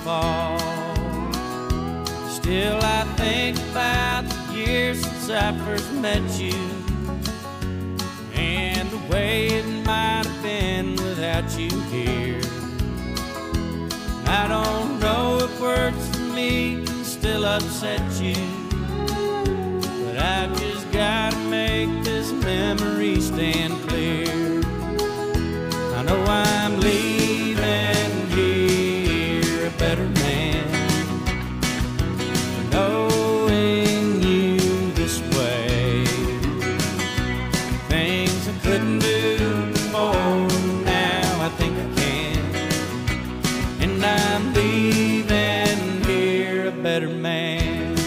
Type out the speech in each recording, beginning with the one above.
fall. Still I think about the years since I first met you, and the way it might have been without you here. I don't know if words for me can still upset you, but I've just gotta make this memory stand clear. I know I'm leaving here a better man, knowing you this way. Things I couldn't do before, now I think I can, and I'm leaving here a better man.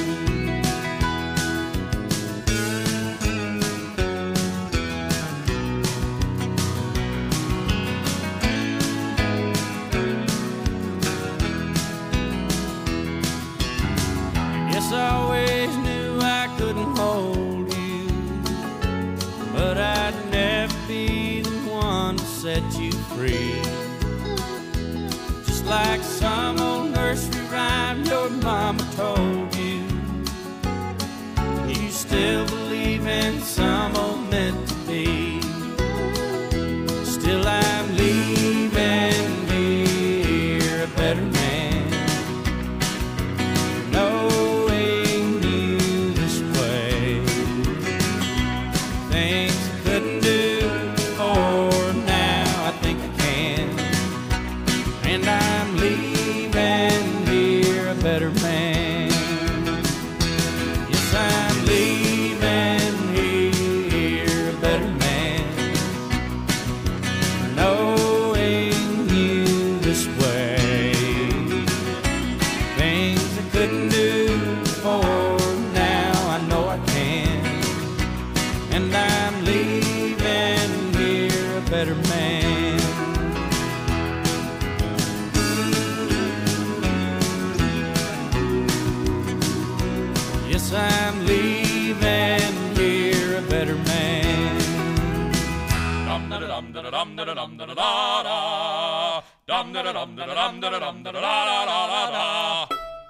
I always knew I couldn't hold you, but I'd never be the one to set you free. Just like some old nursery rhyme your mama told you, you still believe in some old meant to be. Still I'm leaving here a better man. Better man. Yes, I'm leaving here a better man, knowing you this way. Things I couldn't do before, now I know I can, and I'm leaving here a better man. I'm leaving here a better man. Dum da dum da dum da dum da da da. Dum da dum da dum da dum da da da da.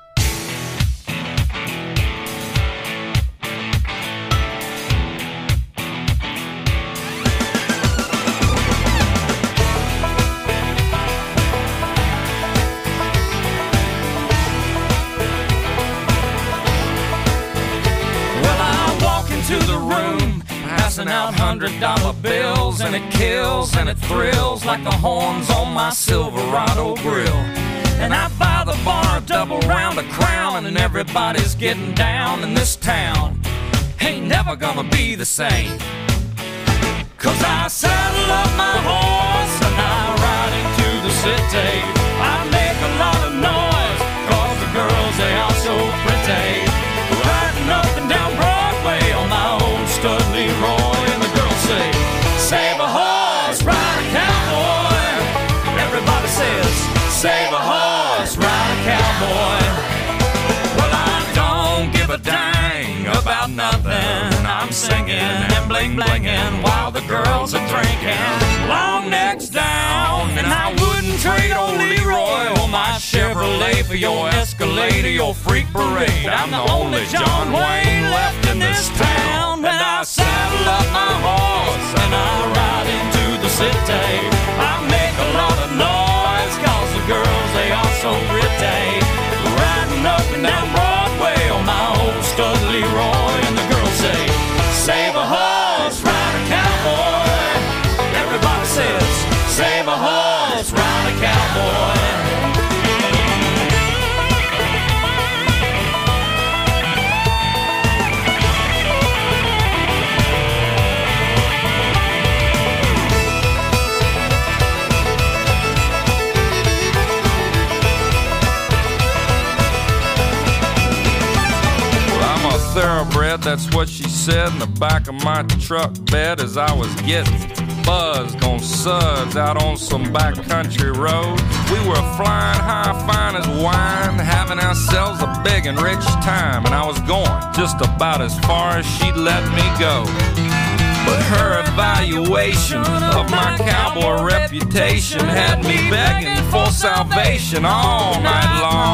To the room, passing out $100 bills, and it kills and it thrills like the horns on my Silverado grill. And I buy the bar a double round of Crown, and everybody's getting down in this town. Ain't never gonna be the same, 'cause I saddle up my horse and I ride into the city. I make a lot of noise 'cause the girls, they are so pretty. Riding up and down Broadway on my old stud Leroy, and the girls say, save a horse, ride a cowboy. Everybody says, save a horse, ride a cowboy. Well, I don't give a dang about nothing. I'm singing and bling-blinging while the girls are drinking. Long necks down, and I wouldn't trade old Leroy or my Chevrolet for your Escalade or your freak parade. I'm the only John Wayne left in this town. When I saddle up my horse and I ride into the city, I make a lot of noise 'cause the girls, they are so pretty. Riding up and down Broadway on my old stud Leroy, and the girls say, save a horse, ride a cowboy. Everybody says, save a horse, ride a cowboy. Thoroughbred, that's what she said in the back of my truck bed as I was getting buzzed on suds out on some backcountry road. We were flying high, fine as wine, having ourselves a big and rich time, and I was going just about as far as she'd let me go. But her evaluation of my cowboy reputation had me begging for salvation all night long.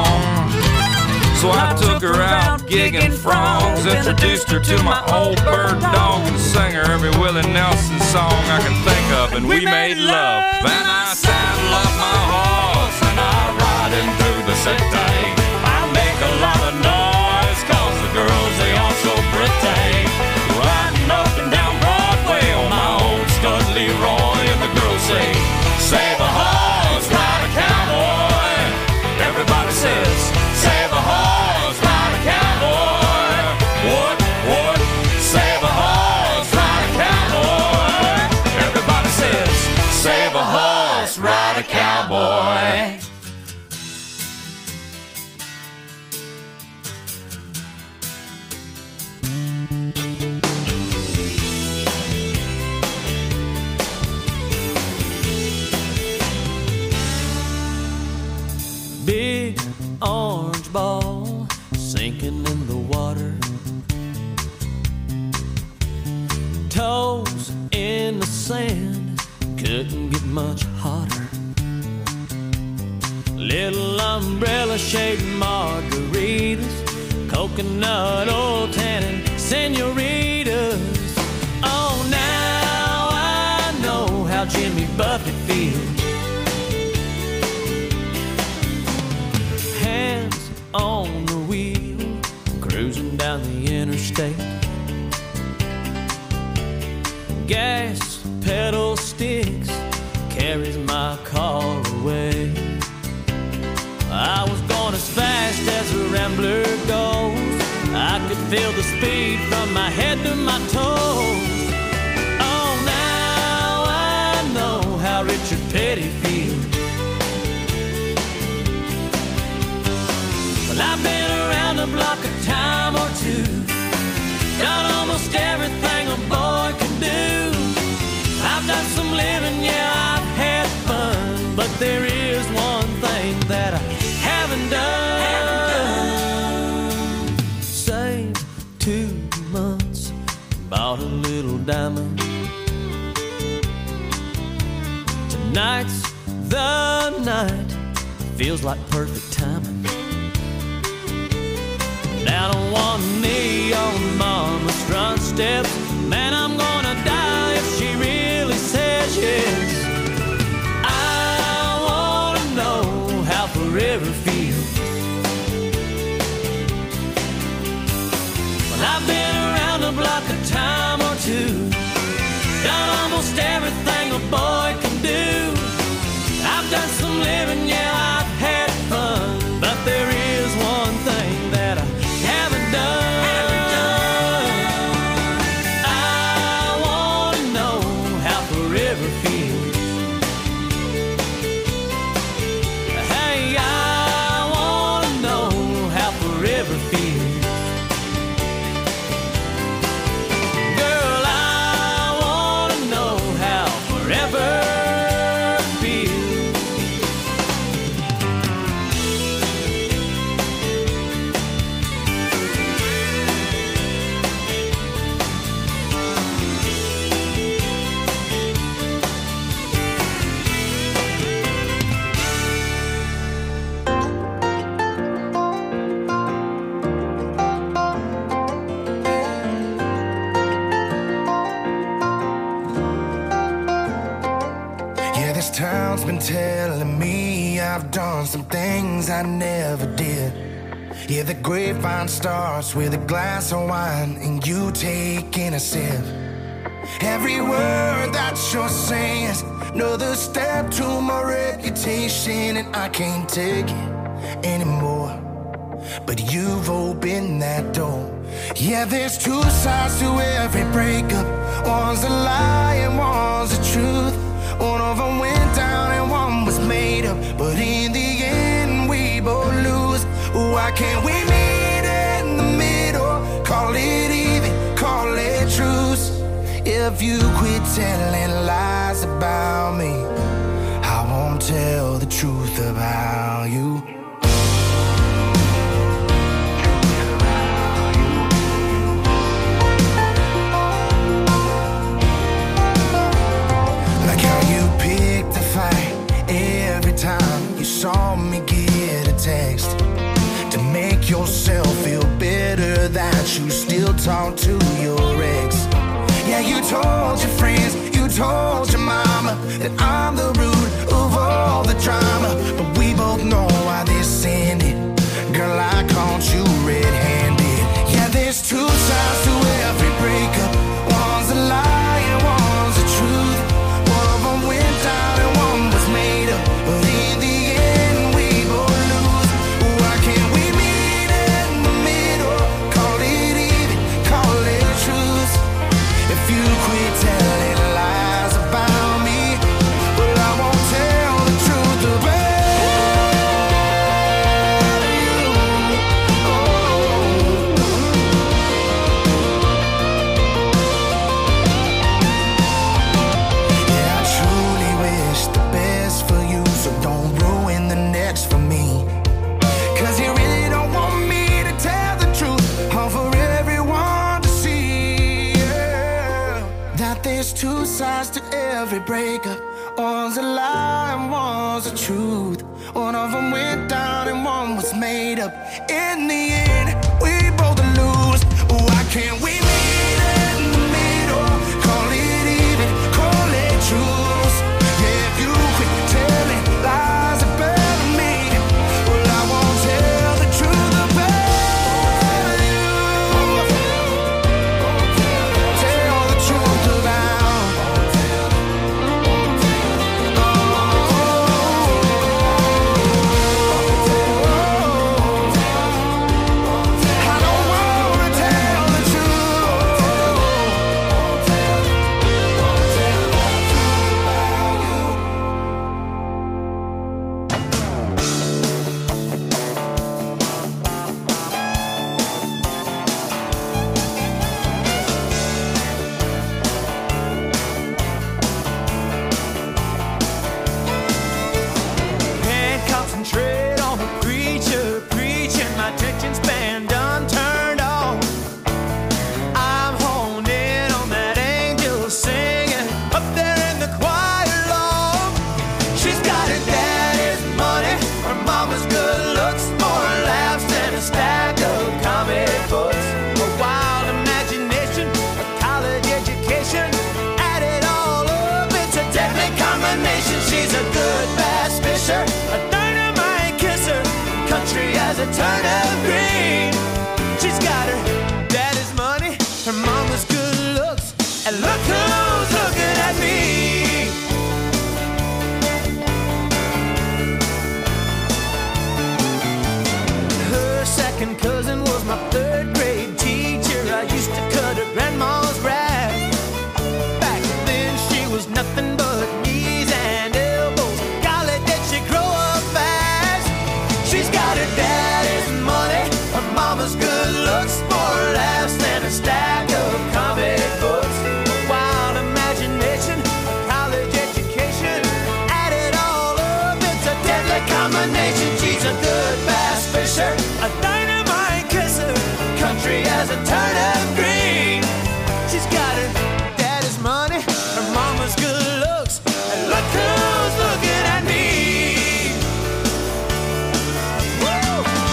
gigging frogs. Introduced her to my old bird dog and sang her every Willie Nelson song I can think of, and we made love. Then I saddle up my horse and I ride him through the city. I make a lot of noise 'cause the girls, they all so pretty. Riding up and down Broadway on my old stud Leroy, and the girls say, save a horse, ride a cowboy. Everybody says, save a horse, ride a cowboy. What? Save a horse, ride a cowboy. Everybody says, save a horse, ride a cowboy. Big orange ball sinking in the water, toes in the sand, couldn't get much hotter. Little umbrella shaped margaritas, coconut oil tanning senoritas. Oh, now I know how Jimmy Buffett feels. Hands on the wheel, cruising down the interstate. Gas pedal sticks, carries my car away. I was going as fast as a rambler goes. I could feel the speed from my head to my toes. Oh, now I know how Richard Petty feels. Well, I've been around the block a time or two, done almost everything a boy can do. I've done some living, yeah, I've had fun, but there is one thing that I haven't done. Saved 2 months, bought a little diamond. Tonight's the night, feels like perfect timing. Down on one knee on Mama's front steps, man, I'm gonna die if she really says yes. I wanna know how forever feels. Well, I've been around the block a time or two, done almost everything a boy can do. I've done some living, yeah, I've had fun, but there is one thing that I haven't done. I wanna know how forever feels. Hey, I wanna know how forever feels. Girl, I wanna know how forever feels. Yeah, this town's been telling me I've done some things I never did. Yeah, the grapevine starts with a glass of wine and you taking a sip. Every word that you're saying is another step to my reputation, and I can't take it anymore. But you've opened that door. Yeah, there's 2 sides to every breakup. One's a lie and one's the truth. One of them went down and one was made up, but in the end we both lose. Why can't we meet in the middle? Call it even, call it truce. If you quit telling lies about me, I won't tell the truth about you. Like how you picked the fight every time you saw me get a text to make yourself feel better you still talk to your ex. Yeah, you told your friends, you told your mama that I'm the root of all the drama. But we both know why this ended. Girl, I caught you red-handed. Yeah, there's two sides to every breakup. One's a lie and one's the truth. One of them went down and one was made up. But in the end, we both lose. Why can't we meet in the middle? Call it even, call it truth. If you quit telling lies about me, well, I won't tell the truth about you. Yeah, I truly wish the best for you, so don't ruin the next for me. 'Cause you really don't want me to tell the truth, all for everyone to see. Yeah. That there's two sides to every breakup. One's a lie and one's the truth. One of them went down and one was made up. In the end, we both lose. Why can't we meet in the middle? Call it even, call it truth. Yeah, if you quit telling lies about me, well, I won't tell the truth about you. Tell the truth about. I don't wanna tell the truth. Can't concentrate on the preacher preaching. My attention span done turned off. I'm honed in on that angel singing up there in the choir loft. She's got her daddy's money, her mama's good looks, more laughs than a stack of comic books. A wild imagination, a college education, add it all up, it's a deadly combination. She's a good bass fisher, a dynamite kisser, country as a turnip green. She's got her daddy's money, her mama's good looks, and look who's looking at me. Her second cousin was my third grade teacher. I used to cut her grandma's grass. Back then she was nothing but knees and elbows. Golly, did she grow up fast? She's got her daddy's money, her mama's good looks, more laughs than a stack of comic books. A wild imagination, a college education, add it all up, it's a deadly combination. She's a good bass fisher, a dynamite kisser, country as a turnip green. She's got her daddy's money, her mama's good looks, and look who's looking at me. Woo!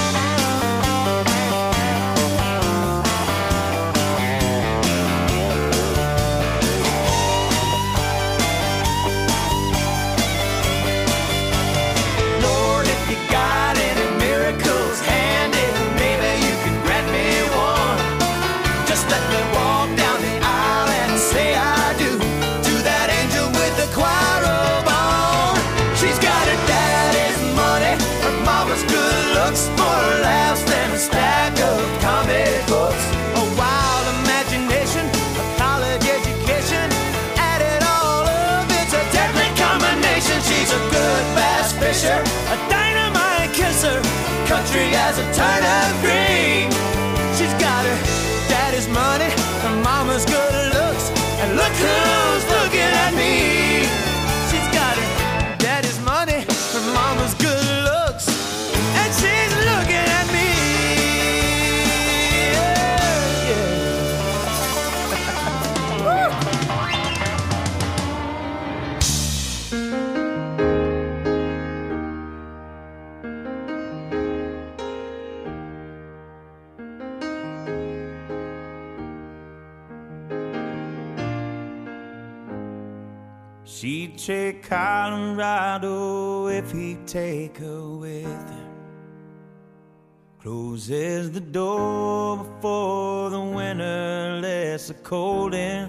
Lord, if you got any miracles handy, maybe you can grant me one. Just let me walk down the aisle and say I do to that angel with the choir robe on. She's got her daddy's money, her mama's good looks, more laughs than a stack of comic books. A wild imagination, a college education, add it all up, it's a deadly combination. She's a good bass fisher, a dynamite kisser, country as a turnip green. She's got her daddy's money, her mama's good looks, and look who's looking at me. She's got her daddy's money, her mama's good looks, and she's looking at me. Yeah, yeah. Woo! she'd take Colorado if he'd take her with him. Closes the door before the winter lets the cold in,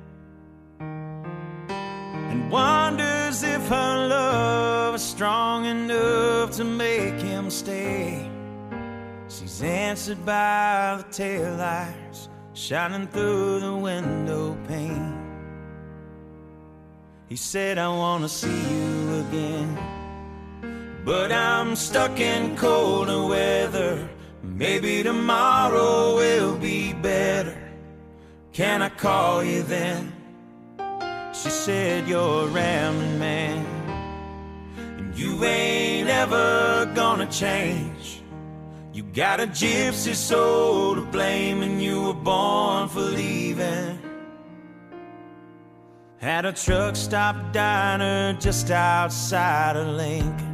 and wonders if her love is strong enough to make him stay. She's answered by the taillights shining through the window pane. He said, I wanna see you again, but I'm stuck in colder weather. Maybe tomorrow will be better. Can I call you then? She said, you're a rambling man, and you ain't ever gonna change. You got a gypsy soul to blame, and you were born for leaving. At a truck stop diner just outside of Lincoln.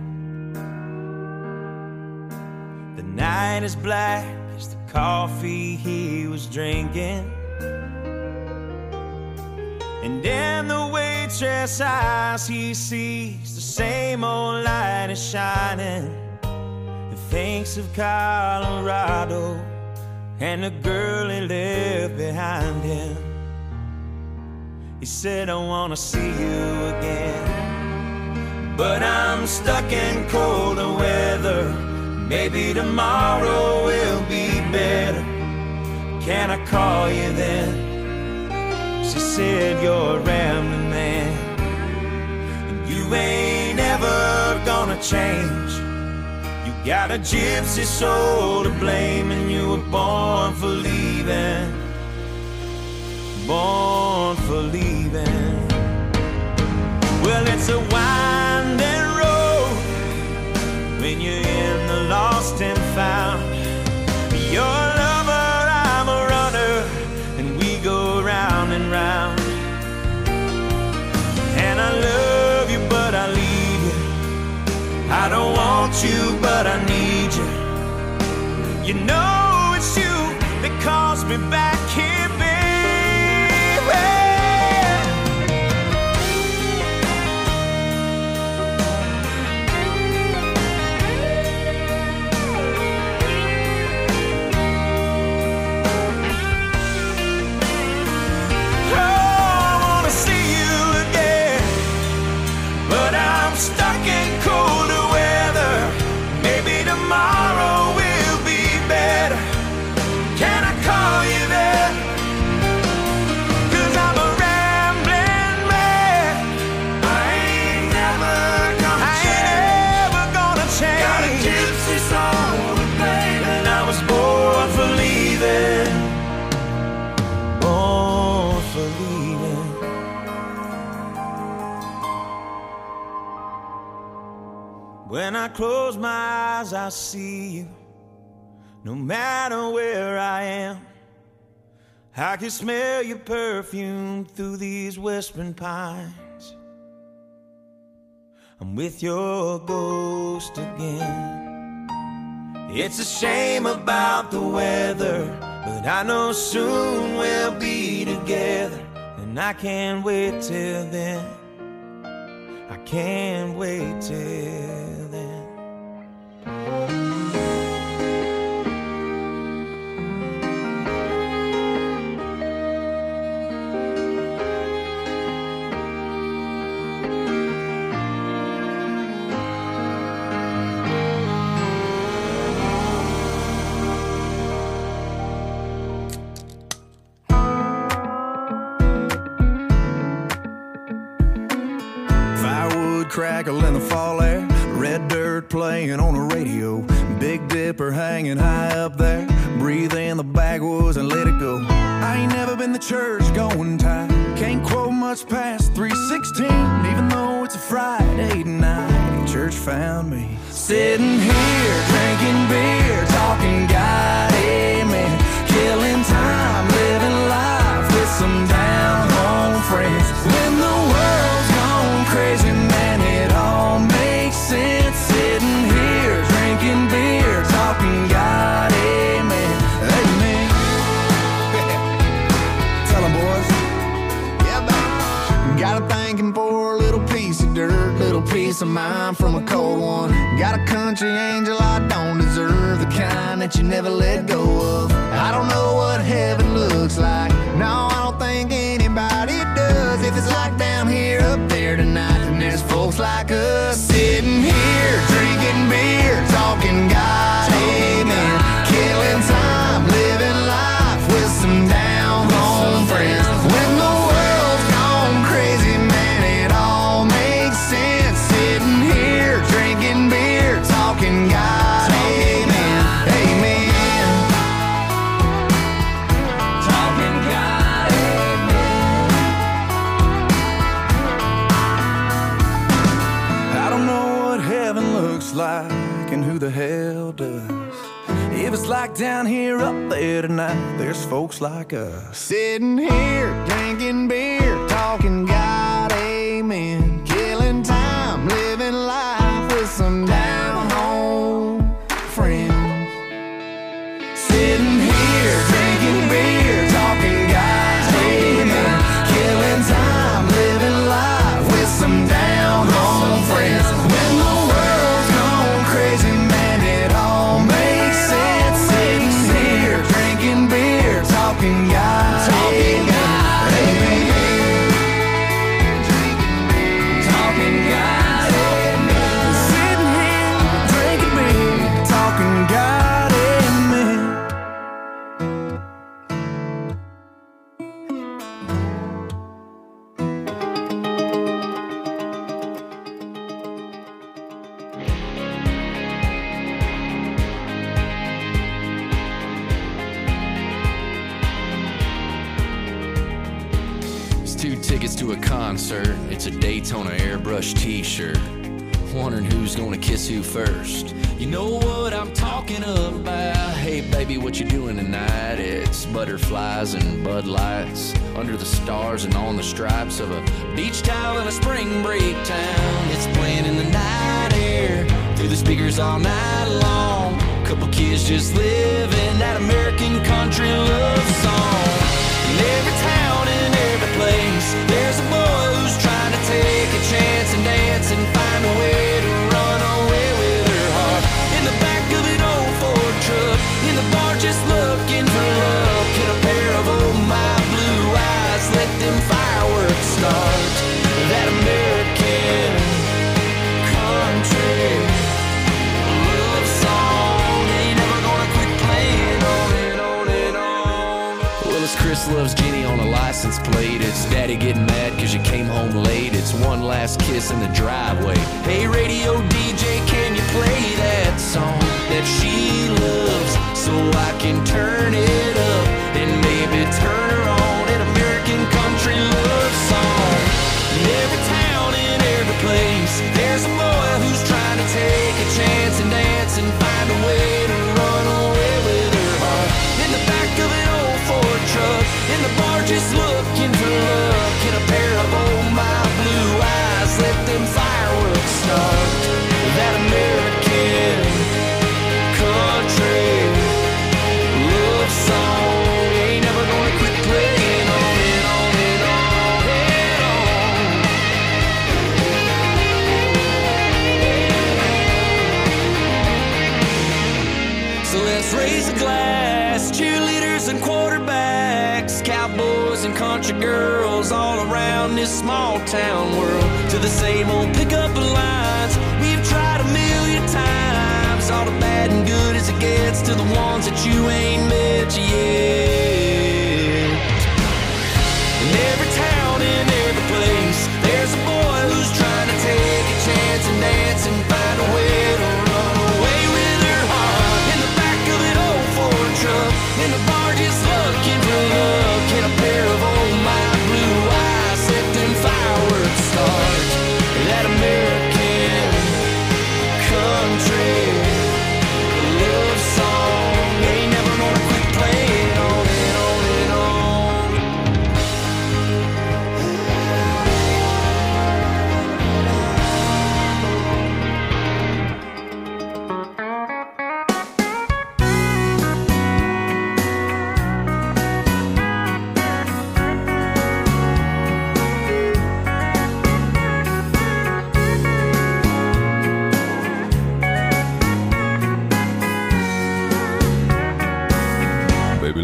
The night is black as the coffee he was drinking, and in the waitress' eyes he sees the same old light is shining. He thinks of Colorado and the girl he left behind him. He said, I wanna see you again, but I'm stuck in colder weather. Maybe tomorrow will be better. Can I call you then? She said, you're a rambling man, and you ain't ever gonna change. You got a gypsy soul to blame, and you were born for leaving. Born for leaving. Well, it's a winding road when you're in the lost and found. You're a lover, I'm a runner, and we go round and round. And I love you, but I leave you. I don't want you, but I need you. You know it's you that calls me back here, baby. Stuck in colder weather. Maybe tomorrow will be better. Can I call you there? 'Cause I'm a rambling man. I ain't never gonna change. Got a gypsy soul, baby, and I was born for leaving. Born for leaving. When I close my eyes, I see you. No matter where I am, I can smell your perfume through these whispering pines. I'm with your ghost again. It's a shame about the weather, but I know soon we'll be together. And I can't wait till then. I can't wait till then. Crackle in the fall air, red dirt playing on the radio, Big Dipper hanging high up there, breathe in the backwoods and let it go. I ain't never been to church going type, can't quote much past 3:16, even though it's a Friday night. Church found me sitting here drinking beer, talking God, amen, killing time, living life with some down home friends. When the world's gone crazy, man, it all makes sense. Sitting here drinking beer, talking God, amen, amen. Tell them, boys. Yeah, baby. Got a thinking for a little of mine from a cold one. Got a country angel I don't deserve, the kind that you never let go of. I don't know what heaven looks like, no, I don't think anybody does. If it's like down here, up there tonight, then there's folks like us sitting here, drinking beer, talking God, amen. Killing time, living life with some down home friends. When the world's gone crazy, man, it all makes sense. Sitting here, drinking beer, talking God, amen, amen. Talking God, amen. I don't know what heaven looks like and who the hell does. If it's like down here, up there tonight, there's folks like us sitting here, drinking beer, talking God, amen. Killing time, living life with some down home friends. Sitting here, drinking beer, talking God, amen. Killing time, living life with some down home friends. When the world's gone crazy, man, it all makes sense. Sitting here, drinking beer, talking God, amen, amen. Talking God, amen. Sitting here, drinking beer, talking God, amen. It's 2 tickets to a concert. It's a Daytona airbrush t-shirt. Wondering who's gonna kiss who first. You know what I'm talking about. Hey baby, what you doing tonight? It's butterflies and Bud Lights under the stars and on the stripes of a beach towel in a spring break town. It's playing in the night air through the speakers all night long. Couple kids just living that American country love song. In every town and every place, there's a boy who's trying to take a chance and dance and find a way to run away with her heart. In the back of an old Ford truck, in the bar just looking for love. Get a pair of oh my blue eyes, let them fireworks start. That American country love song ain't never gonna quit playing on and on and on. Well, it's Chris loves Jenny on a license plate. It's Daddy getting mad cause you came home late. It's one last kiss in the driveway. Hey radio DJ, can you play that song that she loves so I can turn it up and maybe turn her on? An American country love song. In every town, in every place, there's a boy who's trying to take a chance and dance and find a way to run away with her heart. In the back of an old Ford truck, in the bar just looking for love. Get a pair of oh my blue eyes, let them fireworks start. That American country love song ain't never gonna quit playing on and on and on and on. So let's raise a glass, cheerleaders and quarterbacks, cowboys and country girls all around this small town world. To the same old pickup lines we've tried a million times. All the bad and good as it gets to the ones that you ain't met yet. In every town, in every place, there's a boy who's trying to take a chance and dance and find a way to run away with her heart. In the back of an old Ford truck, in the bar just looking for love. Get a pair of oh my blue eyes, let them fireworks start. That American country love song ain't never gonna quit playing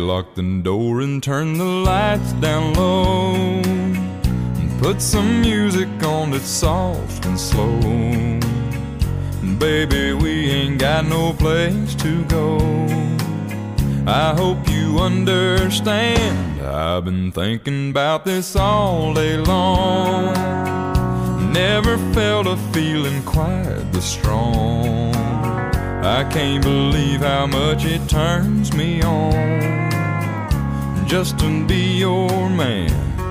lock the door and turn the lights down low, and put some music on that's soft and slow. And baby, we ain't got no place to go. I hope you understand, I've been thinking about this all day long. Never felt a feeling quite this strong. I can't believe how much it turns me on just to be your man.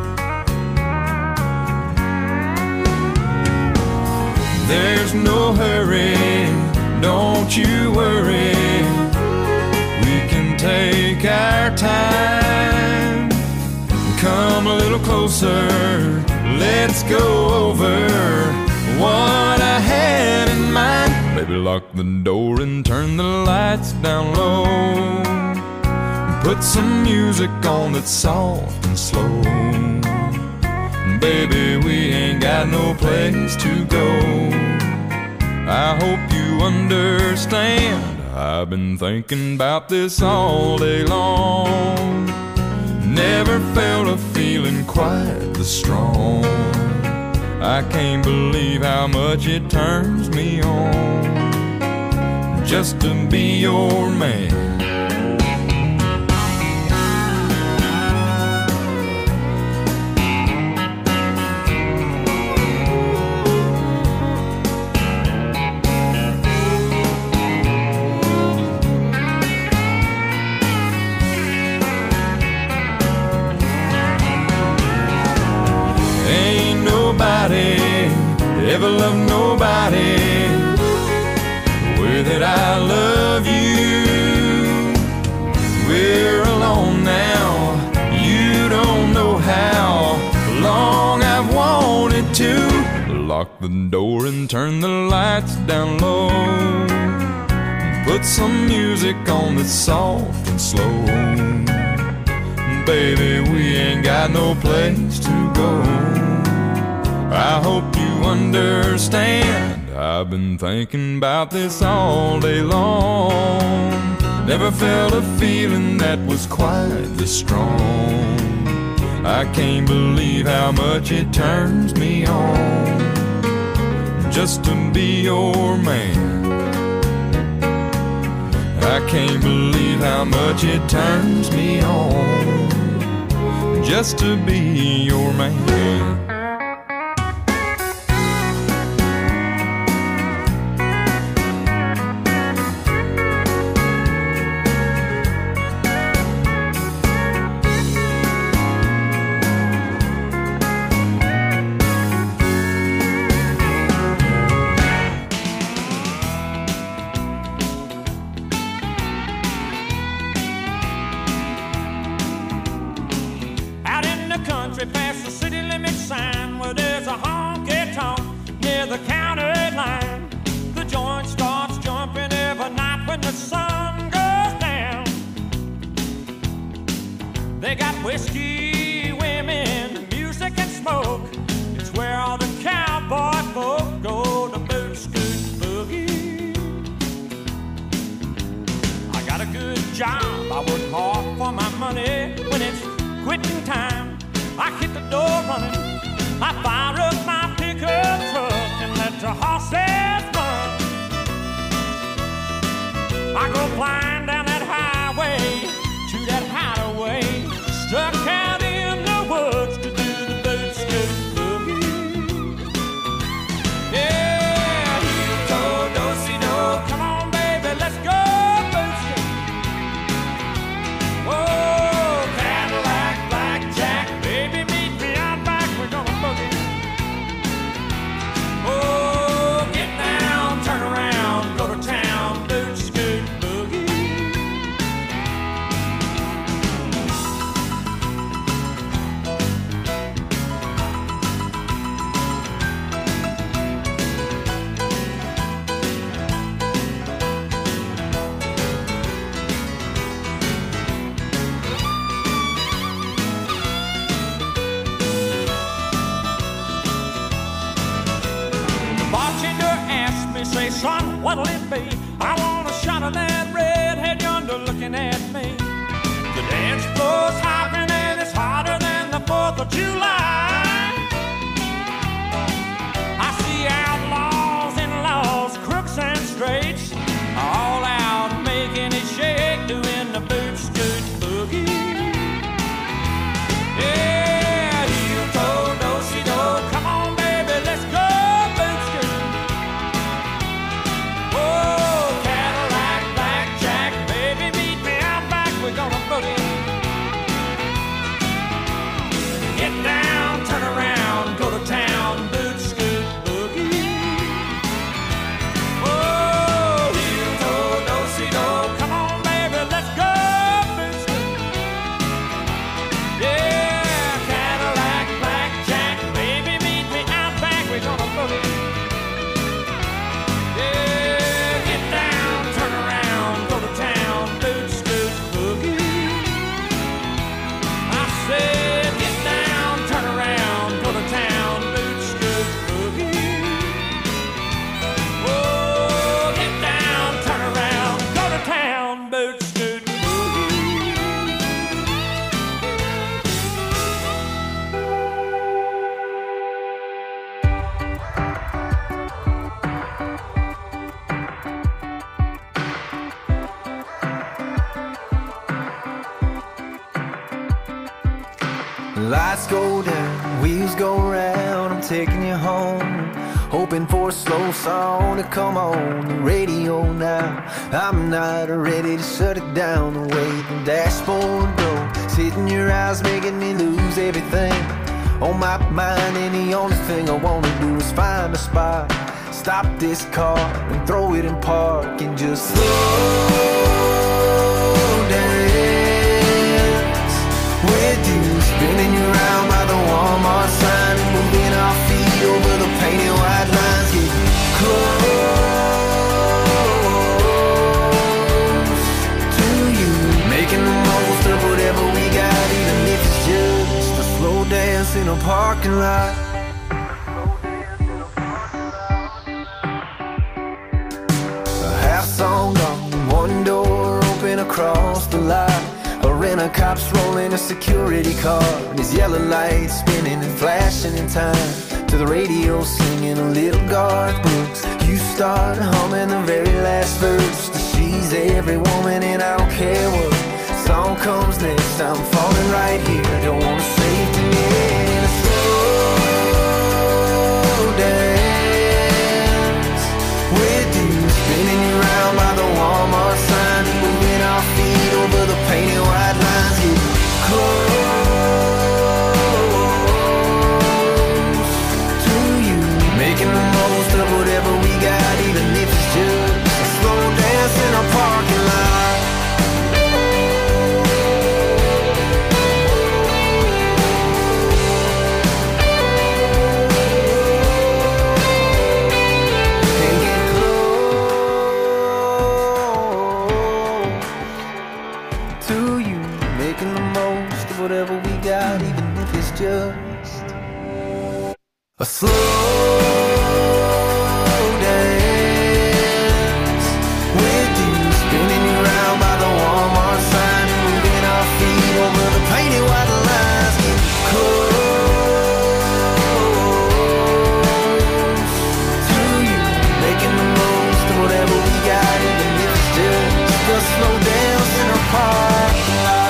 There's no hurry, don't you worry. We can take our time. Come a little closer, let's go over what I had in mind. Baby, lock the door and turn the lights down low, put some music on that's soft and slow. Baby, we ain't got no place to go. I hope you understand, I've been thinking about this all day long. Never felt a feeling quite this strong. I can't believe how much it turns me on just to be your man. Ever love nobody the way that I love you. We're alone now, you don't know how long I've wanted to. Lock the door and turn the lights down low, put some music on that's soft and slow. Baby, we ain't got no place to go. I hope you understand, I've been thinking about this all day long. Never felt a feeling that was quite this strong. I can't believe how much it turns me on just to be your man. I can't believe how much it turns me on just to be your man. Past the city limit sign where there's a honky-tonk near the county line. The joint starts jumping every night when the sun goes down. They got whiskey, women, music and smoke. It's where all the cowboy folk go to boot, scoot, boogie. I got a good job, I work hard for my money. When it's quitting time, I hit the door running, I fire up my pickup truck and let the horses run. I go flying down that highway to that hideaway, stuck out in the woods to do the boot scoot boogie. Yeah, heel-toe, do-si-do, come on baby, let's go boot scoot. Whoa. Say, son, what'll it be? I want a shot of that redhead yonder looking at me. The Lights go down, wheels go round, I'm taking you home. Hoping for a slow song to come on the radio now. I'm not ready to shut it down the way the dashboard goes. Hitting your eyes, making me lose everything on my mind, and the only thing I wanna do is find a spot, stop this car and throw it in park and just slow dance with you. Spinning you around by the Walmart sign and moving our feet over the painted white lines. Get close to you, making the most of whatever we got, even if it's just a slow dance in a parking lot. A half song gone, one door open across the lot. A rent-a-cop's rolling a security car, and his yellow lights spinning and flashing in time to the radio singing a little Garth Brooks. You start humming the very last verse to She's Every Woman, and I don't care what song comes next, I'm falling right here, don't wanna save the end. A slow dance with you, spinning you around by the Walmart sign and moving our feet over the painted white lines. Get close to you, making the most of whatever we got, even if it's just a slow dance in a parking lot. And get close to you, making the most of whatever we got, even if it's just a slow dance with you, spinning you around by the Walmart sign and moving our feet over the painted white lines. Get close to you, making the most of whatever we got, even if it's just a slow dance in a parking lot.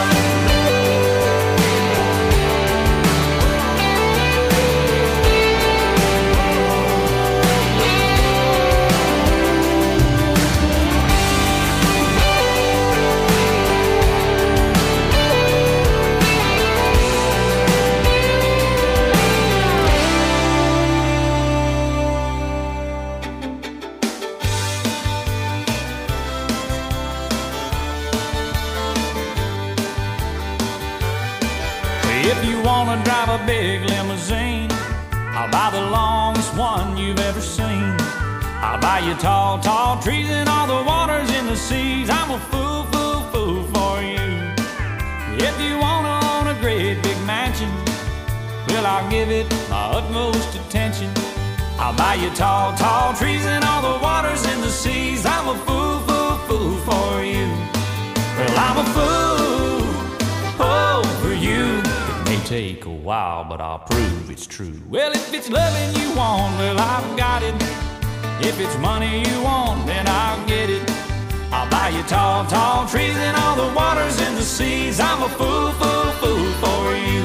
If you wanna drive a big limousine, I'll buy the longest one you've ever seen. I'll buy you tall, tall trees and all the waters in the seas. I'm a fool, fool, fool for you. If you wanna own a great big mansion, well, I'll give it my utmost attention. I'll buy you tall, tall trees and all the waters in the seas. I'm a fool, fool, fool for you. Well, I'm a fool, oh, for you. May take a while, but I'll prove it's true. Well, if it's loving you want, well, I've got it. If it's money you want, then I'll get it. I'll buy you tall, tall trees and all the waters in the seas. I'm a fool, fool, fool for you.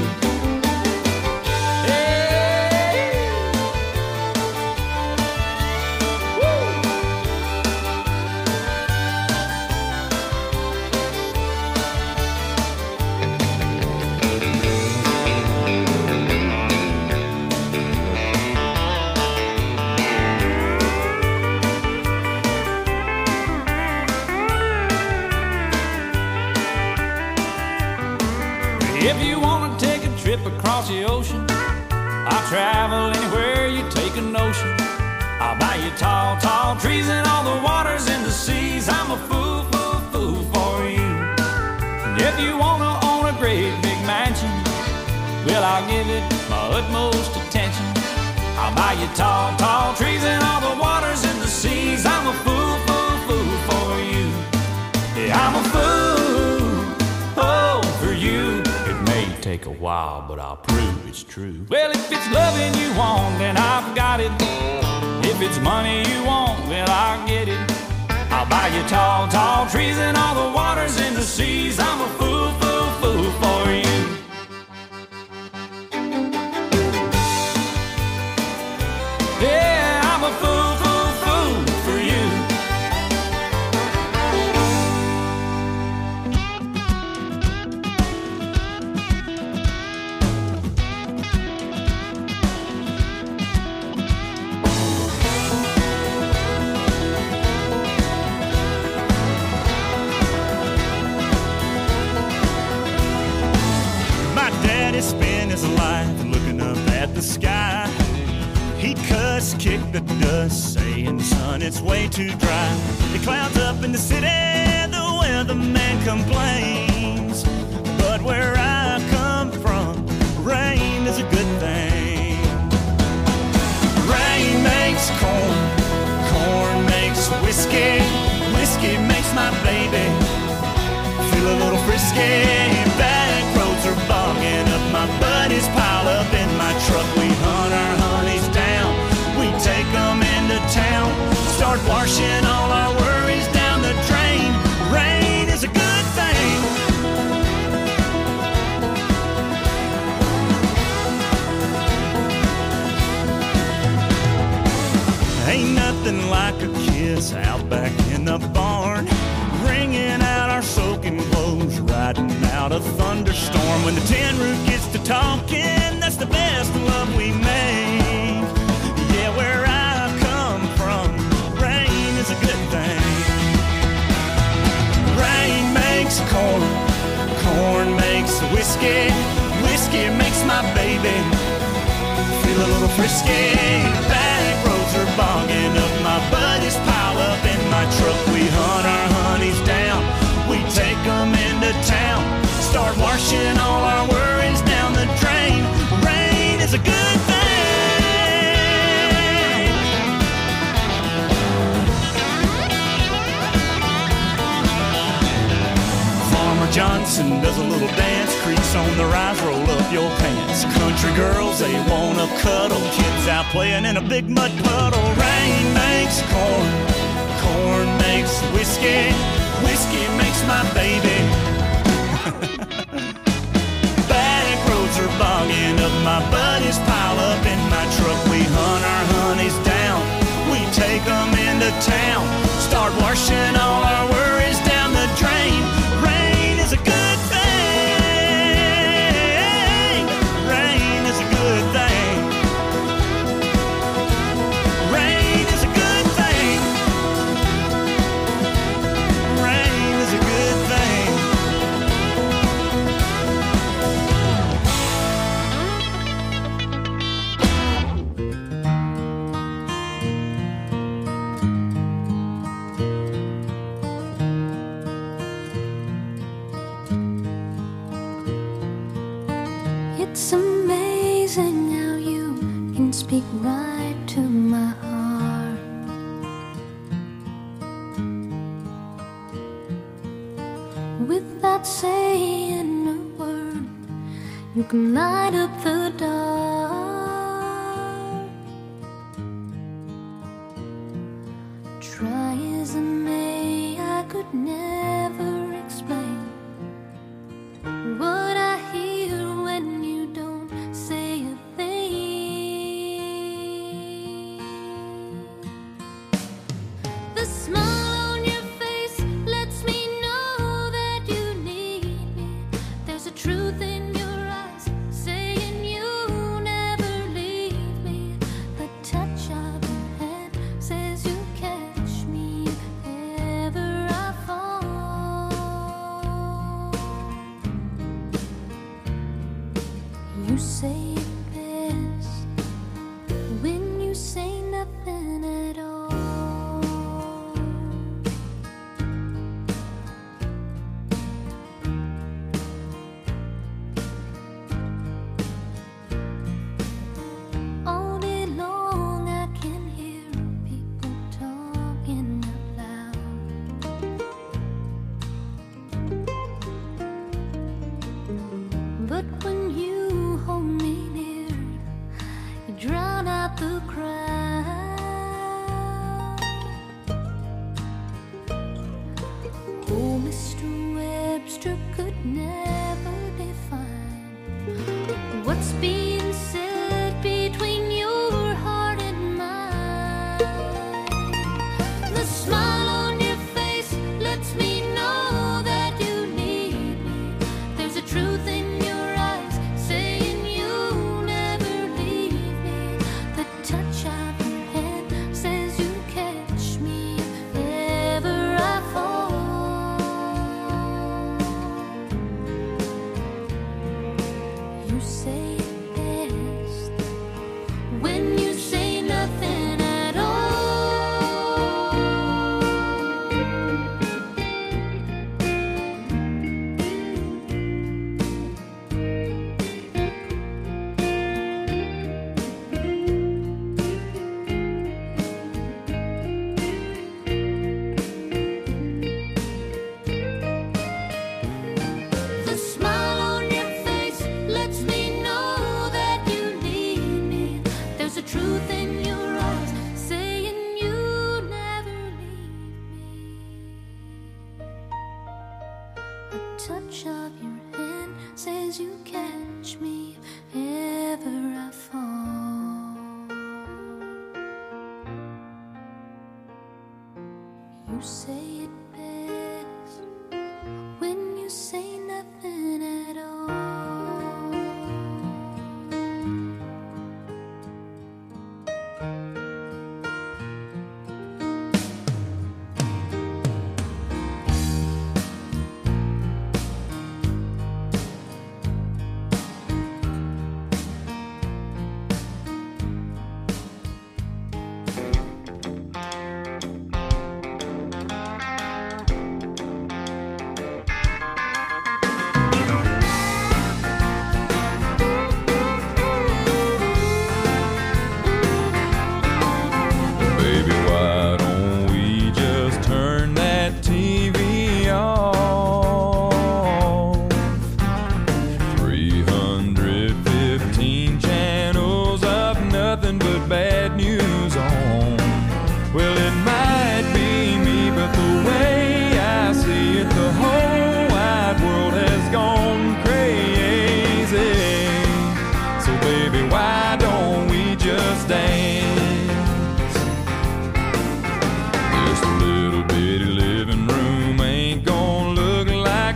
If you wanna take a trip across the ocean, I'll travel anywhere you take a notion. I'll buy you tall, tall trees and all the waters in the seas. I'm a fool, fool, fool for you. And if you wanna own a great big mansion, well, I'll give it my utmost attention. I'll buy you tall, tall trees and all the waters in the seas. I'm a fool, fool, fool for you. Yeah, I'm a fool, oh, for you. Take a while, but I'll prove it's true. Well, if it's loving you want, then I've got it. If it's money you want, well, I'll get it. I'll buy you tall, tall trees and all the waters in the seas. I'm a fool, fool, fool for you. shake the dust, saying, son, it's way too dry. It clouds up in the city, the weatherman complains. But where I come from, rain is a good thing. Rain makes corn, corn makes whiskey, whiskey makes my baby feel a little frisky. Back roads are bogging up, my buddies pile up in my truck. We hunt our honeys down, we take them into town, start washing all our worries down the drain. Rain is a good thing. Ain't nothing like a kiss out back in the barn, wringing out our soaking clothes, riding out a thunderstorm. When the tin roof gets to talking, that's the best love we make. Yeah, where I come from, rain is a good thing. Rain makes corn, corn makes whiskey, whiskey makes my baby feel a little frisky. Back roads are bogging up, my buddies pile up in my truck. We hunt our honeys down, we take them into town, start washing all our worries down the drain. Rain is a good thing. Farmer Johnson does a little dance, crease on the rise, roll up your pants. Country girls, they wanna cuddle, kids out playing in a big mud puddle. Rain makes corn, corn makes whiskey, whiskey makes my baby. Back roads are bogging up, my buddies pile up in my truck. We hunt our honeys down, we take them into town, start washing all our worries down the drain. Rain is a good thing. Rain is a good thing. Rain is a good thing. Rain is a good thing. It's amazing how you can speak right to my heart. Without saying a word, you can light up the dark. Try as I may, I could never explain what I hear when you don't say a thing. The smile on your face lets me know that you need me. There's a truth in your eyes saying you never leave me. The touch of your hand says you catch me if ever I fall. You say it best when you say nothing at all. All day long I can hear people talking out loud. But when you hold me near, you drown out the crowd. Oh, Mr. Webster could never define what's being said between your heart and mine. The smile on your face lets me know that you need me. There's a truth in your eyes saying you'll never leave me. The touch of your hand says you catch me if ever I fall. touch of your hand says you catch me if ever I fall. You say it best when you say nothing at all. Baby, why don't we just turn that TV off? 315 channels of nothing but bad news on. Well, it might be me, but the way I see it, the whole wide world has gone crazy. So baby, why don't we just dance? This little bitty living room ain't gonna look like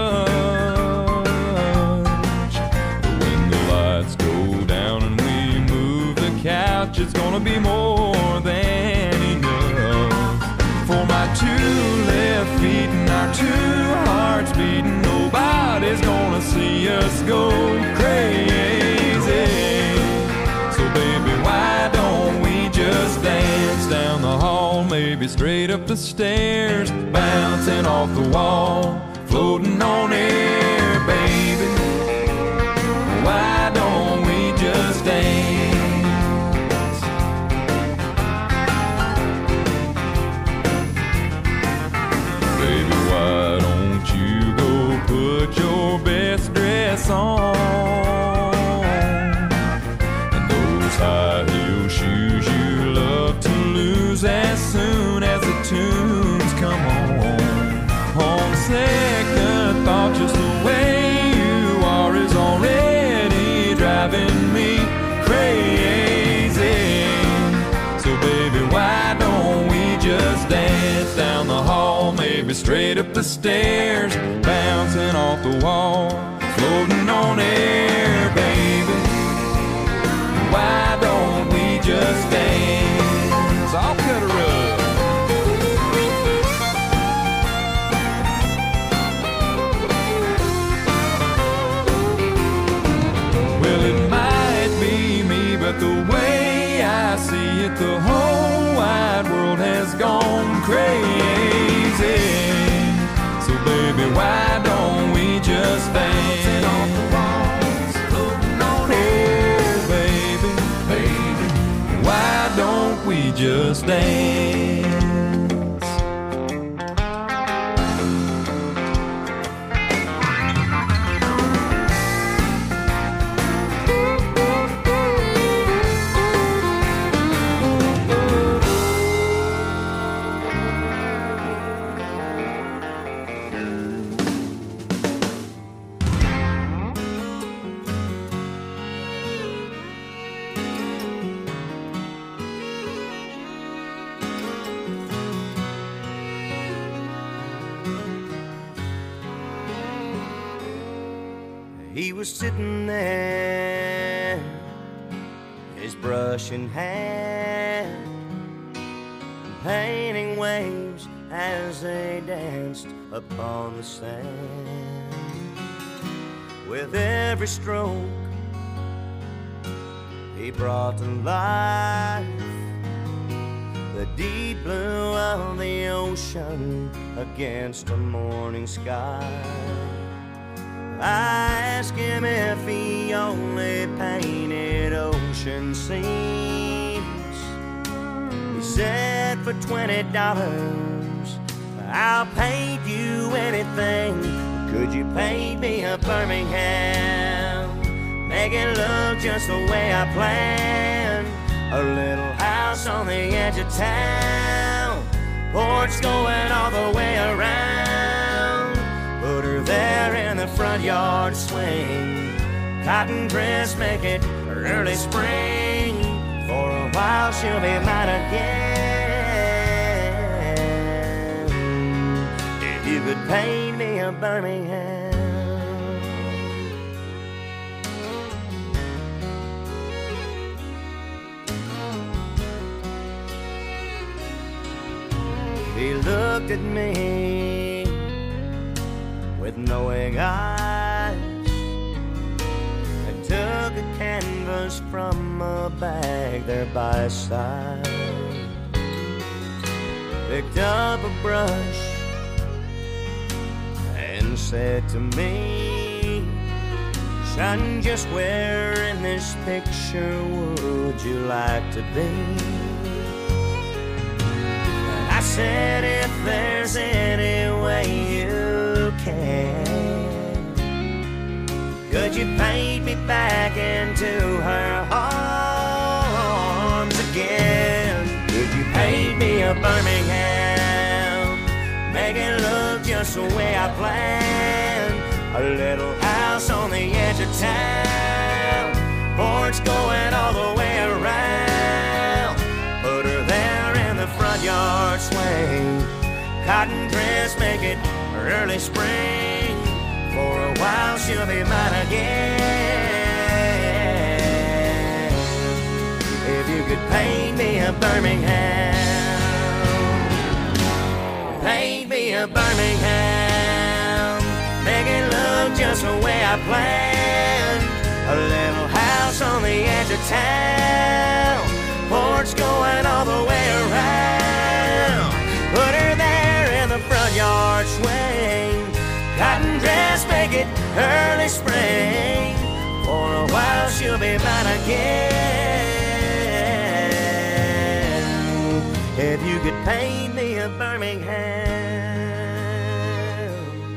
much. But when the lights go down and we move the couch, it's gonna be more than enough. For my two left feet and our two hearts beating, nobody's gonna see us go crazy. So baby, why don't we just dance down the hall, maybe straight up the stairs, bouncing off the wall, floating on air, baby. Why don't we just dance? Baby, why don't you go put your best dress on? And those high heel shoes you love to lose as soon as the tunes come on. On second thought, just the way you are is already driving me crazy. So baby, why don't we just dance down the hall, maybe straight up the stairs, bouncing off the wall, floating on air, baby. Why don't we just dance? I'll cut her up. Well, it might be me, but the way I see it, the whole wide world has gone crazy. So baby, why don't we just dance? Why don't we just dance? He was sitting there, his brush in hand, painting waves as they danced upon the sand. With every stroke, he brought to life the deep blue of the ocean against a morning sky. I asked him if he only painted ocean scenes. He said, for $20, I'll paint you anything. Could you paint me a Birmingham? Make it look just the way I planned. A little house on the edge of town, porch going all the way around. Put her her there in the front yard swing. Cotton dress make it early spring. For a while she'll be mine again. If you could paint me a Birmingham. He looked at me with knowing eyes and took a canvas from a bag there by his side. Picked up a brush and said to me, "Son, just where in this picture would you like to be?" I said, "If there's any way you can, could you paint me back into her arms again? Could you paint me a Birmingham, make it look just the way I planned? A little house on the edge of town, porch going all the way around. Put her there in the front yard swing. Cotton dress make it early spring. For a while she'll be mine again. If you could paint me a Birmingham, paint me a Birmingham, make it look just the way I planned. A little house on the edge of town, porch going all the way around. Put her there in the front yard swing. Cotton dress make it early spring. For a while she'll be mine again. If you could paint me a Birmingham,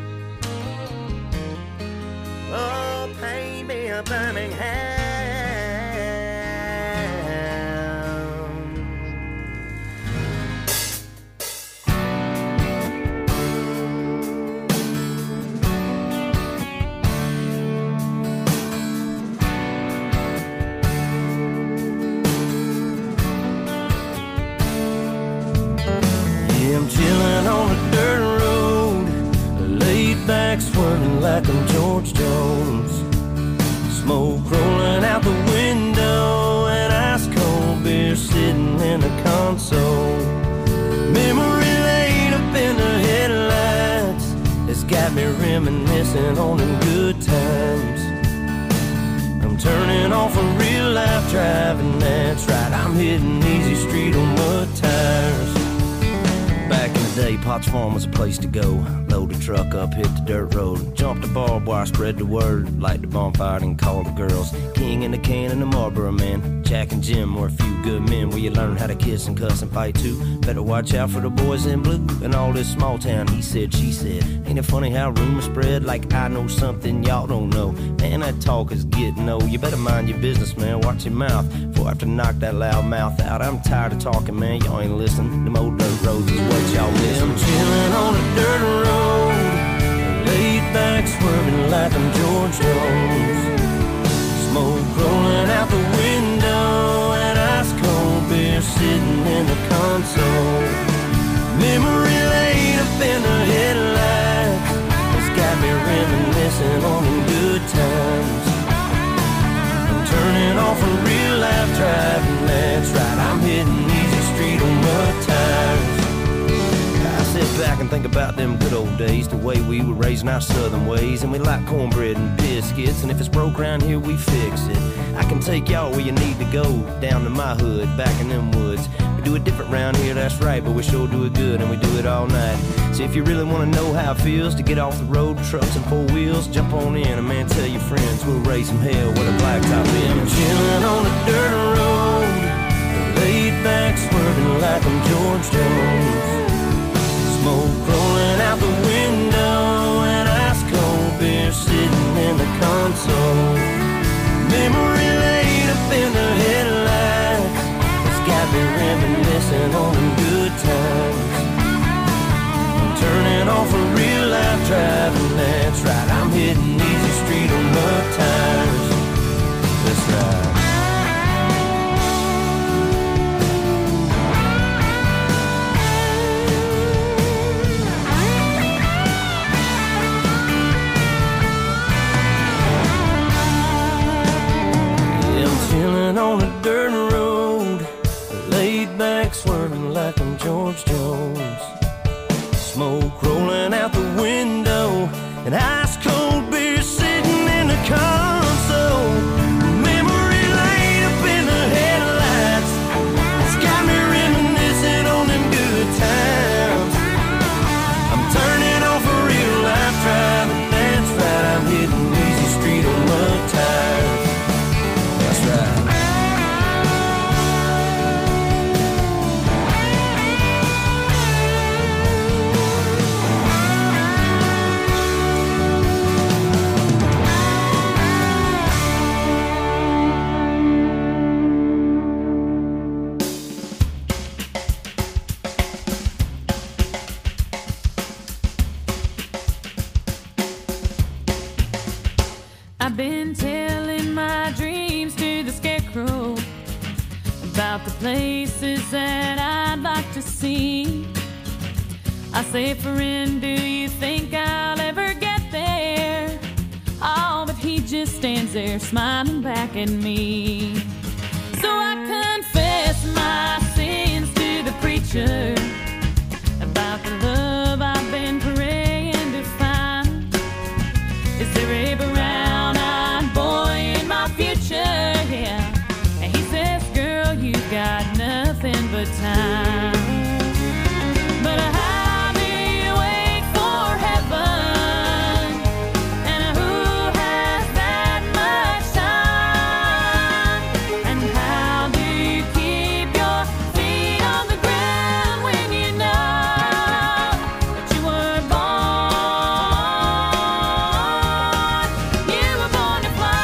oh, paint me a Birmingham. I'm chilling on a dirt road, laid back swerving like I'm George Jones. Smoke rolling out the window and ice cold beer sitting in the console. Memory laid up in the headlights, it's got me reminiscing on them good times. I'm turning off a real life driving, that's right, I'm hitting easy street on mud tires. Back in the day, Potts Farm was a place to go. Load the truck up, hit the dirt road, jump the barbed wire, spread the word, light the bonfire and call the girls. King and the can and the Marlboro man, Jack and Jim were a few good men where you learn how to kiss and cuss and fight too. Better watch out for the boys in blue and all this small town he said, she said. Ain't it funny how rumors spread like I know something y'all don't know? Man, that talk is getting old. You better mind your business, man, watch your mouth before I have to knock that loud mouth out. I'm tired of talking, man, y'all ain't listening. Them old dirt roads is what y'all miss. I'm chilling on a dirt road, laid back swerving like I'm George Jones. Smoke rolling out the window and ice cold beer sitting in the console. Memory laid up in the headlights, it's got me reminiscing on them good times. I'm turning off a real life driving, that's right, I'm hitting easy street on mud tires. I sit back and think about them good old days, the way we were raising our southern ways, and we like cornbread and biscuits, and if it's broke around here, we fix it. I can take y'all where you need to go, down to my hood, back in them woods. We do it different round here, that's right, but we sure do it good, and we do it all night. So if you really want to know how it feels to get off the road, trucks and four wheels, jump on in, and man, tell your friends, we'll raise some hell with a blacktop in. I'm chilling on a dirt road, laid back swerving like I'm George Jones. Smoke rolling out the window and ice cold beer sitting in the console. Memory laid up in the headlights, it's got me reminiscing on them good times. I'm turning off a real life driving, that's right. I'm hitting easy street on mud tires. That's right. Chilling on a dirt road, laid back swerving like I'm George Jones. Smoke rolling out the window, and ice cold beer sitting in the console. Memory laid up in the headlights, it's got me reminiscing on them good times. I'm turning off a real life driving, that's right. I'm hitting easy street on mud tires. That's right. I've been telling my dreams to the scarecrow about the places that I'd like to see. I say, friend, do you think I'll ever get there? Oh, but he just stands there smiling back at me. So I confess my sins to the preacher about the love I've been praying to find. Is there a brown-eyed boy in my future? Yeah. And he says, girl, you got nothing but time. But how do you wait for heaven? And who has that much time? And how do you keep your feet on the ground when you know that you were born? You were born to fly.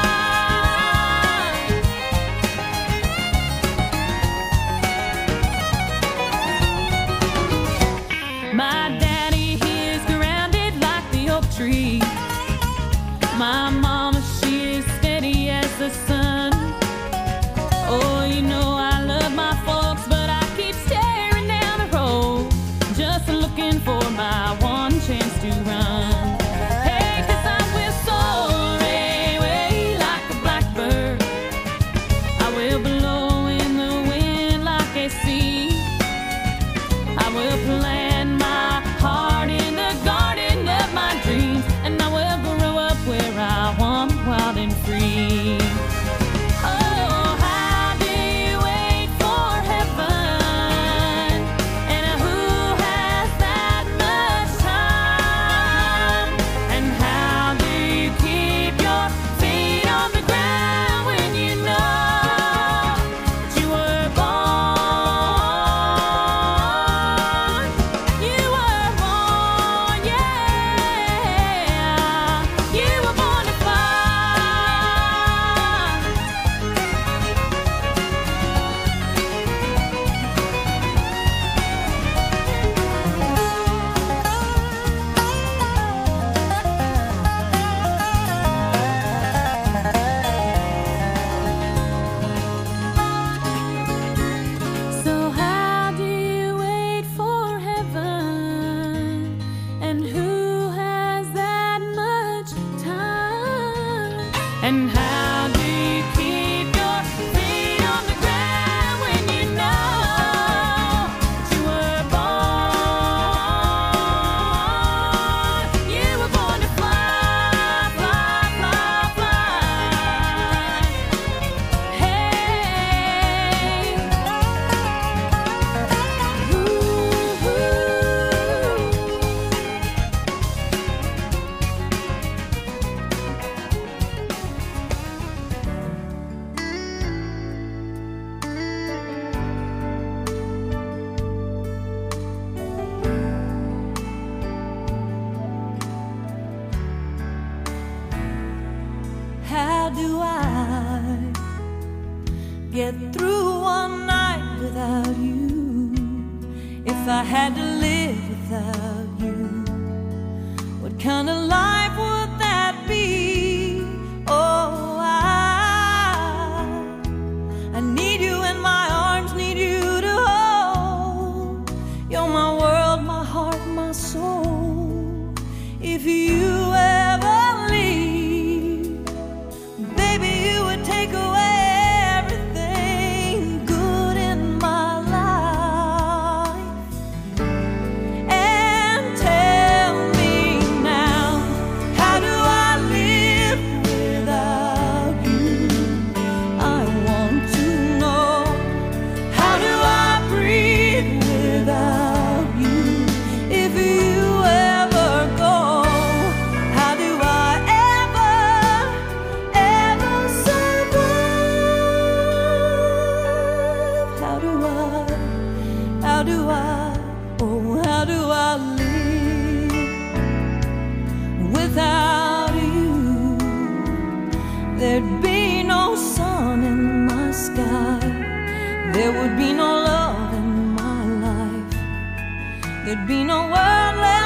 My daddy, he is grounded like the oak tree. My mama, she is steady as the sun. Oh, you know I love my folks, but I keep staring down the road, just looking for my one chance to run. Hey, 'cause I will soar away like a blackbird. I will blow in the wind like a sea. I will plant my heart in the garden of my dreams, and I will grow up where I want, wild and free. Oh, how do you wait for heaven? And who has that much time? And how do you keep your feet on the ground when you know that you were born? You were born, yeah. You were born to fly. So how do you wait for heaven? And who has that much time? And how do you keep your feet on the ground when you know that you were born? You were born to fly, fly, fly, fly. Hey. How do I get through one night without you? If I had to live without you, kind of life would that be? Oh, I need you in my arms, need you to hold. You're my world, my heart, my soul. If you ever leave, baby, you would take away everything good in my life. And tell me now, how do I live without you? I want to know. How do I breathe without you? If you ever go, how do I ever survive? How do I, oh, how do I live without you? There'd be no sun in my sky. There would be no love in my life. There'd be no world left